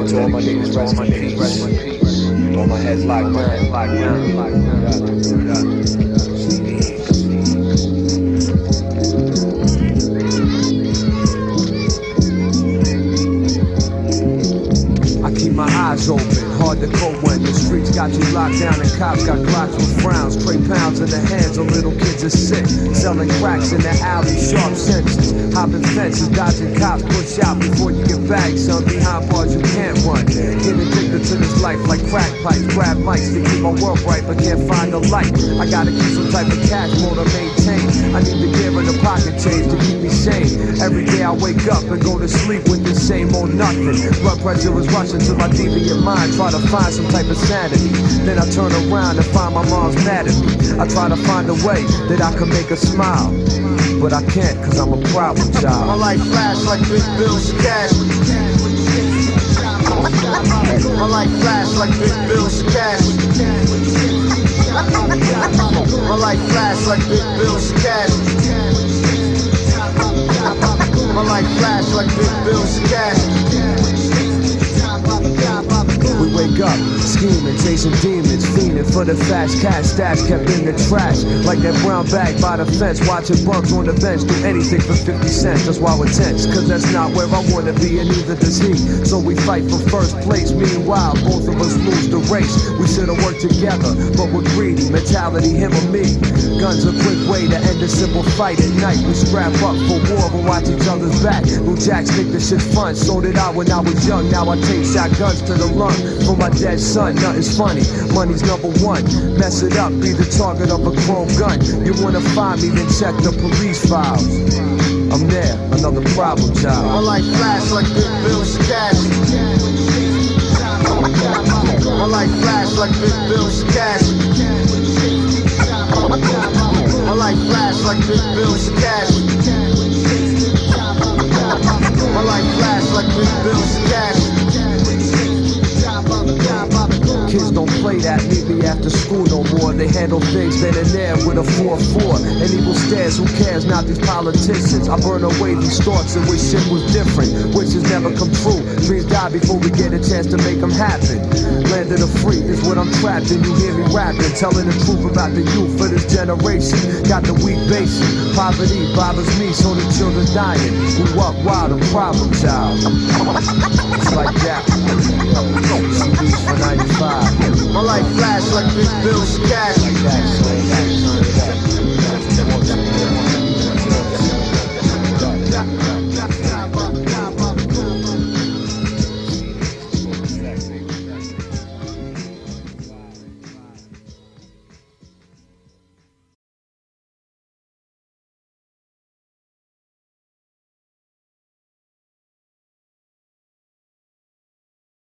dedicated to all my niggas, rest in peace. All my heads locked down. My eyes open, hard to cope when the streets got you locked down and cops got glocks with frowns. Trade pounds in the hands of little kids is sick, selling cracks in the alley, sharp senses, hopping fences, dodging cops, push out before you get bagged. Son, behind bars you can't run. Get addicted to this life like crack pipes, grab mics to keep my world bright, but can't find the light. I gotta keep some type of cash flow to maintain. I need to give her the pocket change to keep me sane. Every day I wake up and go to sleep with the same old nothing. Blood pressure is rushing to my deviant mind, try to find some type of sanity. Then I turn around and find my mom's mad at me. I try to find a way that I can make her smile, but I can't cause I'm a problem child. My life flash like big bills of cash. My life flash like big bills of cash. My life flash like big bills of cash. My life flash like big bills of cash. We wake up, scheming, chasing demons, fiending for the fast cash stash kept in the trash. Like that brown bag by the fence, watching bunks on the bench, do anything for 50 cents, that's why we're tense. Cause that's not where I wanna be and neither does he. So we fight for first place, meanwhile both of us lose the race. We should've worked together, but we're greedy, mentality him or me. Guns a quick way to end a simple fight at night. We strap up for war but watch each other's back. New jacks think this shit's fun, so did I when I was young. Now I take shotguns to the lung. For my dead son, nothing's funny, money's number one. Mess it up, be the target of a chrome gun. You wanna find me, then check the police files. I'm there, another problem child. My life flash like big bills of cash. My life flash like big bills of cash. My life flash like big bills of cash. My life flash like big bills of cash. Kids don't play that, meet me after school no more. They handle things then and there with a 4-4. And evil stares, who cares, not these politicians. I burn away these thoughts and wish shit was different. Wishes never come true, dreams die before we get a chance to make them happen. Land of the free is what I'm trapped in, you hear me rapping. Telling the truth about the youth of this generation. Got the weak basis, poverty bothers me, so the children dying. Grew up wild, a problem child. It's like that. CDs for 95. My life flash like big bills of cash. Like that,